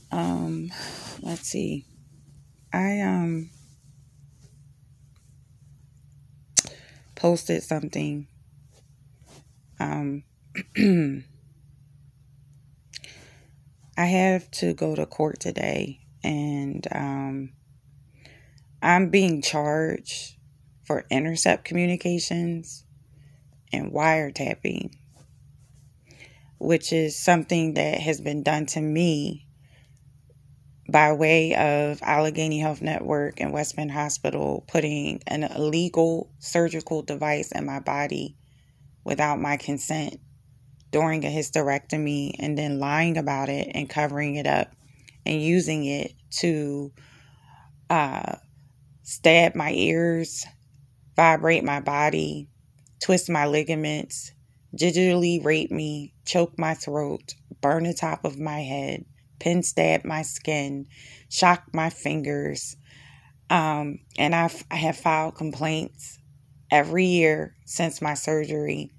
Um, let's see. I posted something. Um, I have to go to court today, and I'm being charged for intercept communications and wiretapping, which is something that has been done to me by way of Allegheny Health Network and West Bend Hospital putting an illegal surgical device in my body without my consent during a hysterectomy, and then lying about it and covering it up and using it to uh, stab my ears, vibrate my body, twist my ligaments, digitally rape me, choke my throat, burn the top of my head, pin stab my skin, shock my fingers. And I have filed complaints every year since my surgery.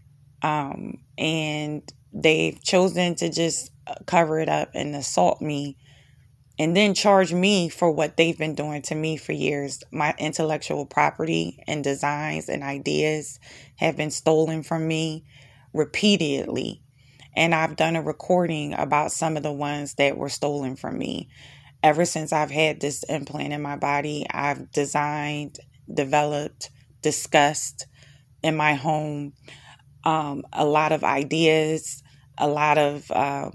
And they've chosen to just cover it up and assault me and then charge me for what they've been doing to me for years. My intellectual property and designs and ideas have been stolen from me repeatedly. And I've done a recording about some of the ones that were stolen from me. Ever since I've had this implant in my body, I've designed, developed, discussed in my home a lot of ideas, a lot of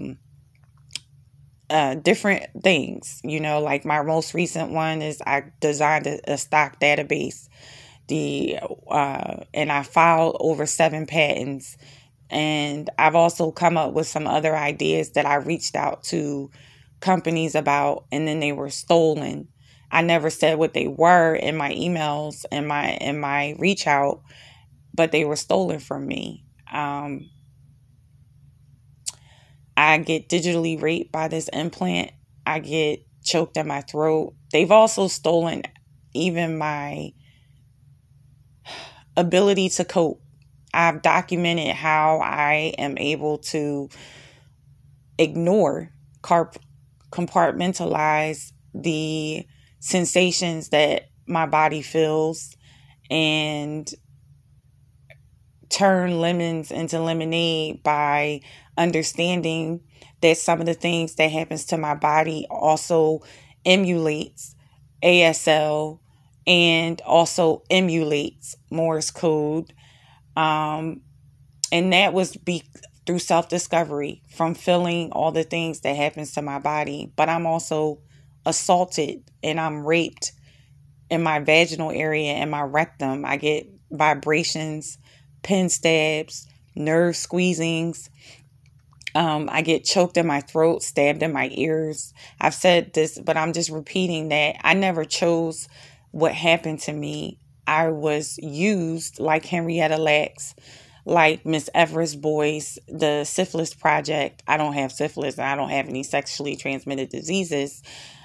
different things. Like my most recent one is I designed a stock database. And I filed over 7 patents. And I've also come up with some other ideas that I reached out to companies about, and then they were stolen. I never said what they were in my emails and my reach out, but they were stolen from me. I get digitally raped by this implant. I get choked in my throat. They've also stolen even my ability to cope. I've documented how I am able to ignore, compartmentalize the sensations that my body feels and turn lemons into lemonade by understanding that some of the things that happens to my body also emulates ASL and also emulates Morse code. And that was through self-discovery from feeling all the things that happens to my body. But I'm also assaulted and I'm raped in my vaginal area and my rectum. I get vibrations, pin stabs, nerve squeezings. I get choked in my throat, stabbed in my ears. I've said this, but I'm just repeating that I never chose what happened to me. I was used like Henrietta Lacks, like Miss Everest Boyce, the Syphilis Project. I don't have syphilis and I don't have any sexually transmitted diseases.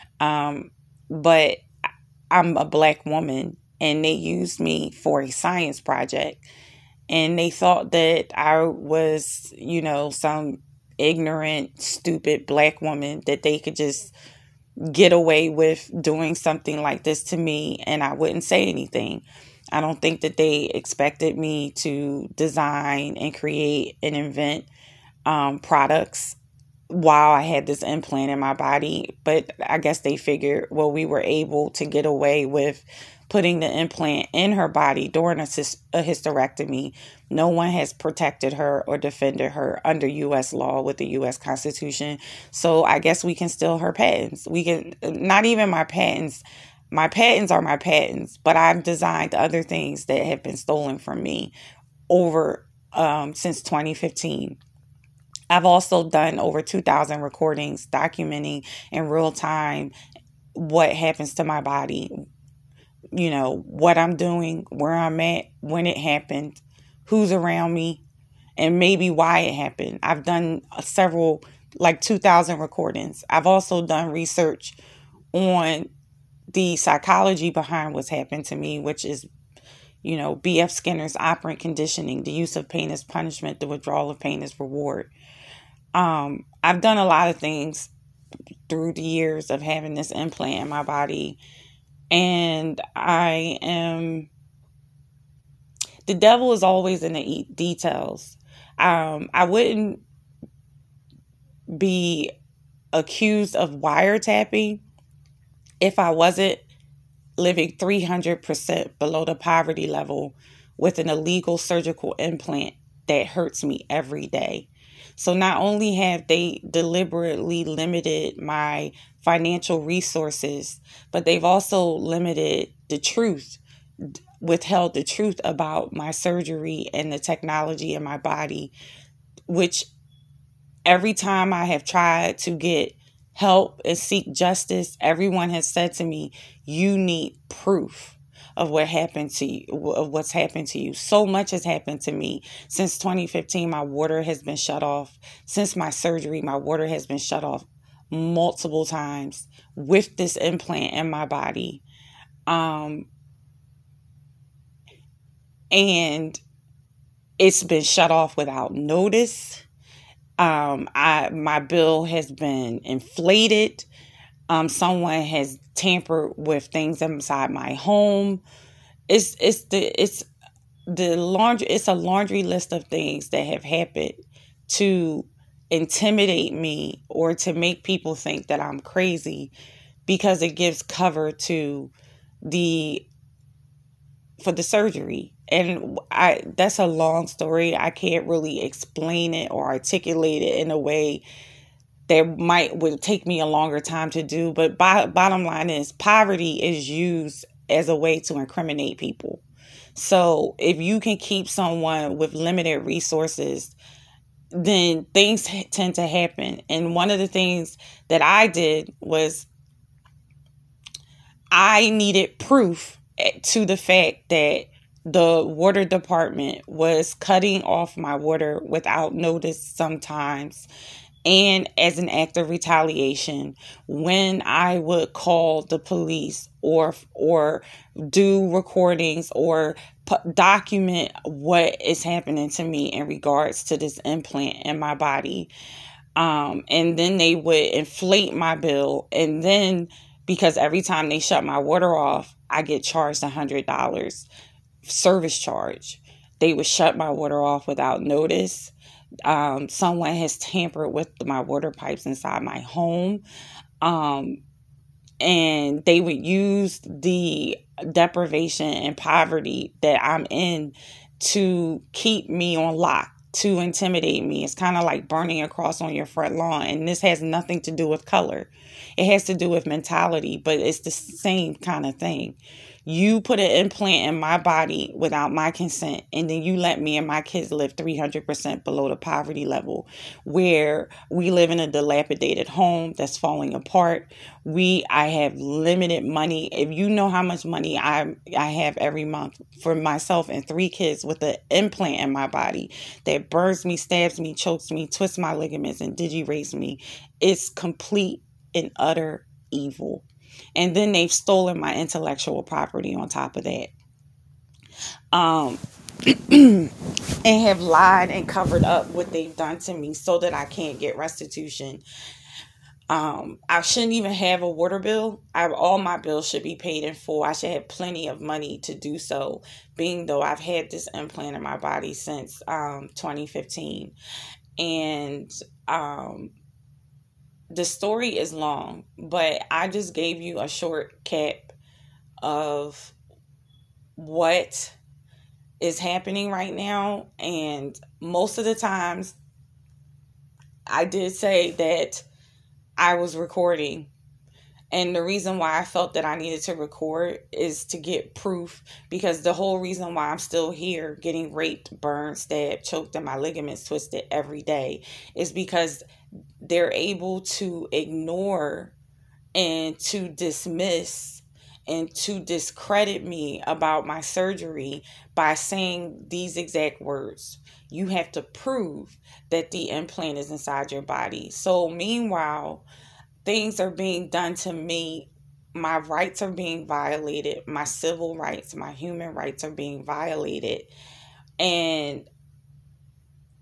But I'm a Black woman and they used me for a science project. And they thought that I was, some ignorant, stupid Black woman that they could just get away with doing something like this to me and I wouldn't say anything. I don't think that they expected me to design and create and invent products while I had this implant in my body. But I guess they figured, well, we were able to get away with putting the implant in her body during a hysterectomy. No one has protected her or defended her under U.S. law with the U.S. Constitution. So I guess we can steal her patents. We can, not even my patents. My patents are my patents, but I've designed other things that have been stolen from me over since 2015. I've also done over 2,000 recordings documenting in real time what happens to my body, what I'm doing, where I'm at, when it happened, who's around me, and maybe why it happened. I've done several, like 2,000 recordings. I've also done research on the psychology behind what's happened to me, which is, B.F. Skinner's operant conditioning, the use of pain as punishment, the withdrawal of pain as reward. I've done a lot of things through the years of having this implant in my body. And the devil is always in the details. I wouldn't be accused of wiretapping if I wasn't living 300% below the poverty level with an illegal surgical implant that hurts me every day. So not only have they deliberately limited my financial resources, but they've also limited the truth, withheld the truth about my surgery and the technology in my body, which every time I have tried to get help and seek justice, everyone has said to me, you need proof of what happened to you, of what's happened to you. So much has happened to me. Since 2015, my water has been shut off. Since my surgery, my water has been shut off multiple times with this implant in my body. And it's been shut off without notice. My bill has been inflated. Someone has tampered with things inside my home. It's a laundry list of things that have happened to intimidate me or to make people think that I'm crazy, because it gives cover to for the surgery. And that's a long story. I can't really explain it or articulate it in a way that would take me a longer time to do. But bottom line is, poverty is used as a way to incriminate people. So if you can keep someone with limited resources, then things tend to happen. And one of the things that I did was I needed proof to the fact that the water department was cutting off my water without notice sometimes, and as an act of retaliation, when I would call the police or do recordings or document what is happening to me in regards to this implant in my body. And then they would inflate my bill. And then, because every time they shut my water off, I get charged $100 service charge. They would shut my water off without notice. Someone has tampered with my water pipes inside my home. And they would use the deprivation and poverty that I'm in to keep me on lock, to intimidate me. It's kind of like burning a cross on your front lawn. And this has nothing to do with color. It has to do with mentality, but it's the same kind of thing. You put an implant in my body without my consent, and then you let me and my kids live 300% below the poverty level, where we live in a dilapidated home that's falling apart. I have limited money. If you know how much money I have every month for myself and 3 kids with an implant in my body that burns me, stabs me, chokes me, twists my ligaments, and digi-rates me, it's complete and utter evil. And then they've stolen my intellectual property on top of that. And have lied and covered up what they've done to me so that I can't get restitution. I shouldn't even have a water bill. All my bills should be paid in full. I should have plenty of money to do so, being though I've had this implant in my body since 2015. And the story is long, but I just gave you a short cap of what is happening right now. And most of the times I did say that I was recording. And the reason why I felt that I needed to record is to get proof, because the whole reason why I'm still here getting raped, burned, stabbed, choked, and my ligaments twisted every day is because they're able to ignore and to dismiss and to discredit me about my surgery by saying these exact words. You have to prove that the implant is inside your body. So meanwhile, things are being done to me. My rights are being violated. My civil rights, my human rights are being violated. And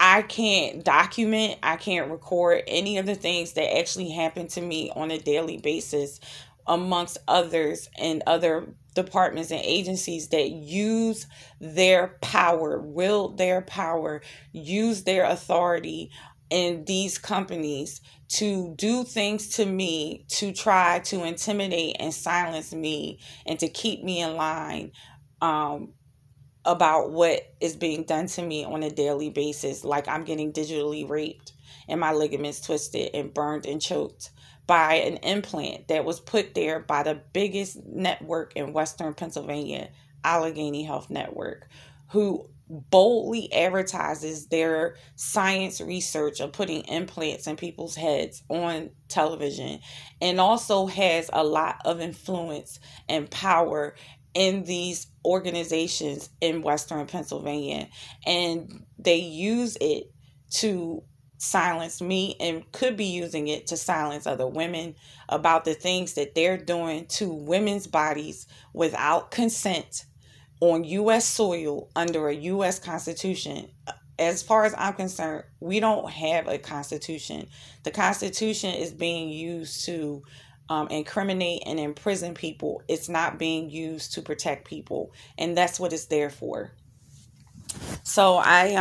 I can't document, I can't record any of the things that actually happen to me on a daily basis, amongst others and other departments and agencies that use their power, wield their power, use their authority in these companies to do things to me, to try to intimidate and silence me and to keep me in line, um, about what is being done to me on a daily basis. Like I'm getting digitally raped and my ligaments twisted and burned and choked by an implant that was put there by the biggest network in Western Pennsylvania, Allegheny Health Network, who boldly advertises their science research of putting implants in people's heads on television, and also has a lot of influence and power in these organizations in Western Pennsylvania. And they use it to silence me and could be using it to silence other women about the things that they're doing to women's bodies without consent on U.S. soil under a U.S. Constitution. As far as I'm concerned, we don't have a Constitution. The Constitution is being used to incriminate and imprison people. It's not being used to protect people, and that's what it's there for. So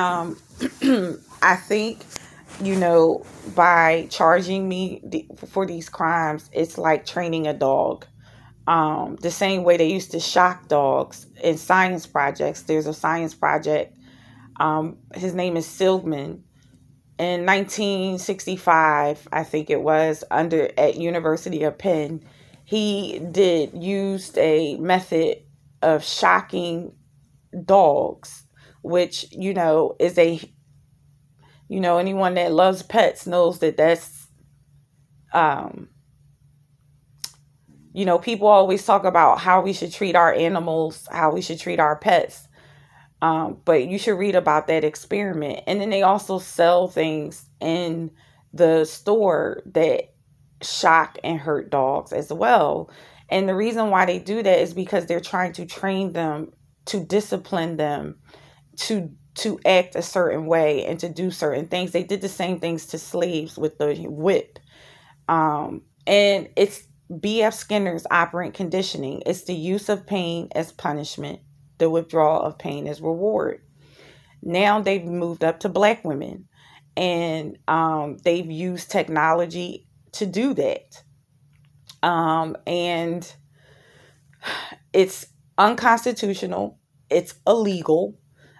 I think, by charging me for these crimes, it's like training a dog. The same way they used to shock dogs in science projects. There's a science project. His name is Silgman. In 1965, I think it was, at University of Penn, he used a method of shocking dogs, which, is anyone that loves pets knows that's, people always talk about how we should treat our animals, how we should treat our pets. But you should read about that experiment. And then they also sell things in the store that shock and hurt dogs as well. And the reason why they do that is because they're trying to train them, to discipline them, to act a certain way and to do certain things. They did the same things to slaves with the whip. And it's B.F. Skinner's operant conditioning. It's the use of pain as punishment, the withdrawal of pain as reward. Now they've moved up to Black women, and they've used technology to do that. And it's unconstitutional. It's illegal.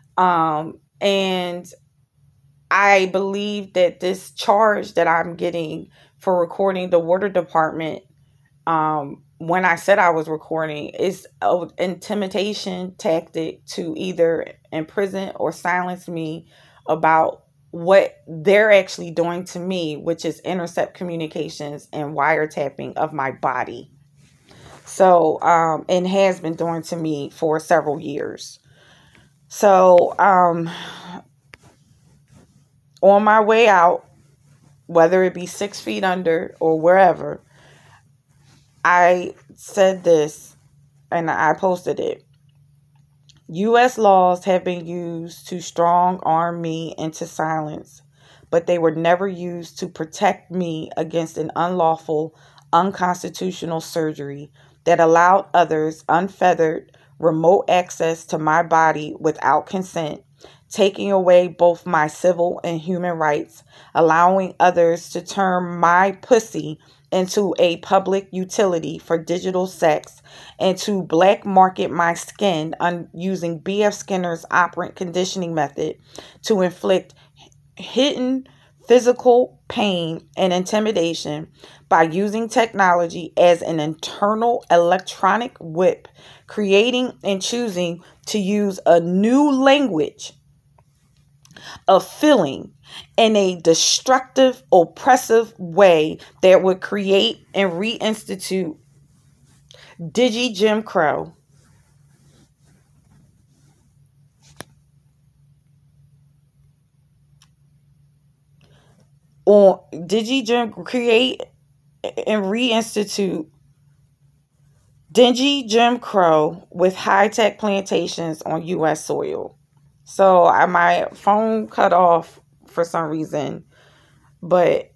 And I believe that this charge that I'm getting for recording the water department, when I said I was recording, is an intimidation tactic to either imprison or silence me about what they're actually doing to me, which is intercept communications and wiretapping of my body. So, and has been doing to me for several years. So, on my way out, whether it be 6 feet under or wherever, I said this and I posted it. U.S. laws have been used to strong arm me into silence, but they were never used to protect me against an unlawful, unconstitutional surgery that allowed others unfeathered, remote access to my body without consent, taking away both my civil and human rights, allowing others to turn my pussy into a public utility for digital sex, and to black market my skin using B.F. Skinner's operant conditioning method to inflict hidden physical pain and intimidation by using technology as an internal electronic whip, creating and choosing to use a new language of feeling in a destructive, oppressive way that would create and reinstitute Jim Crow. Or create and reinstitute dingy Jim Crow with high-tech plantations on U.S. soil. So my phone cut off for some reason. But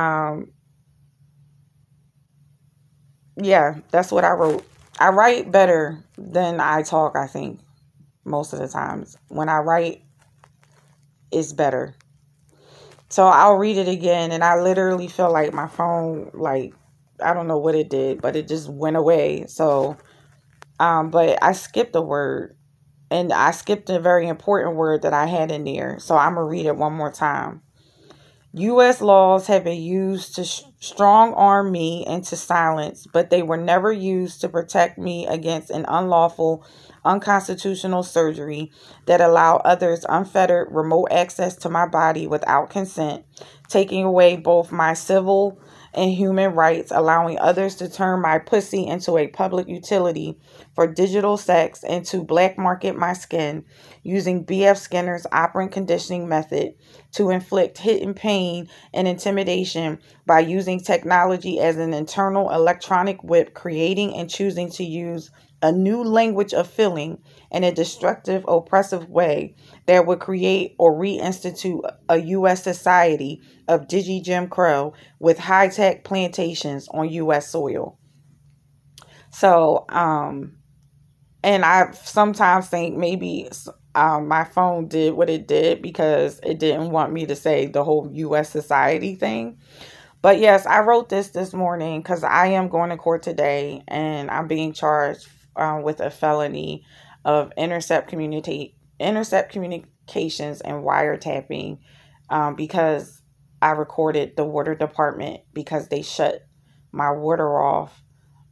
yeah, that's what I wrote. I write better than I talk, I think, most of the times. When I write, it's better. So I'll read it again, and I literally feel like my phone, like, I don't know what it did, but it just went away. So, but I skipped a word, and I skipped a very important word that I had in there. So I'm going to read it one more time. U.S. laws have been used to strong arm me into silence, but they were never used to protect me against an unlawful, unconstitutional surgery that allow others unfettered remote access to my body without consent, taking away both my civil and human rights, allowing others to turn my pussy into a public utility for digital sex and to black market my skin using B.F. Skinner's operant conditioning method to inflict hidden pain and intimidation by using technology as an internal electronic whip, creating and choosing to use a new language of feeling in a destructive, oppressive way that would create or reinstitute a U.S. society of Jim Crow with high-tech plantations on U.S. soil. So, and I sometimes think maybe my phone did what it did because it didn't want me to say the whole U.S. society thing. But yes, I wrote this morning because I am going to court today, and I'm being charged with a felony of intercept communications and wiretapping because I recorded the water department because they shut my water off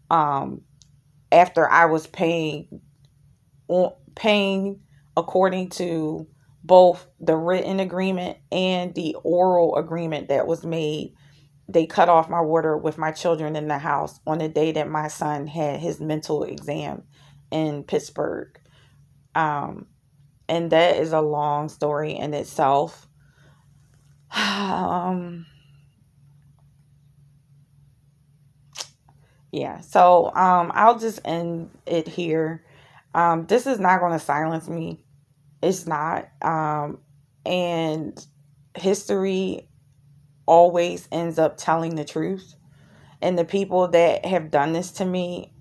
after I was paying according to both the written agreement and the oral agreement that was made. They cut off my water with my children in the house on the day that my son had his mental exam in Pittsburgh. And that is a long story in itself. Yeah, so I'll just end it here. This is not going to silence me. It's not. And history always ends up telling the truth. And the people that have done this to me,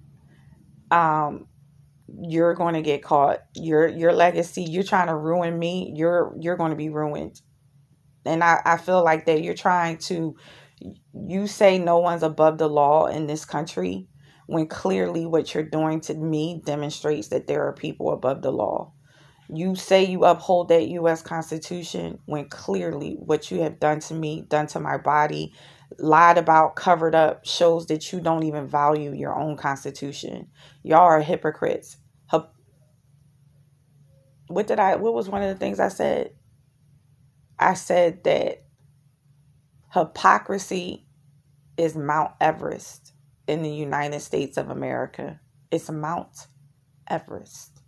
you're going to get caught. Your legacy, you're trying to ruin me. You're going to be ruined. And I feel like that you're trying to, you say no one's above the law in this country when clearly what you're doing to me demonstrates that there are people above the law. You say you uphold that U.S. Constitution when clearly what you have done to me, done to my body, lied about, covered up, shows that you don't even value your own Constitution. Y'all are hypocrites. What was one of the things I said? I said that hypocrisy is Mount Everest in the United States of America. It's Mount Everest.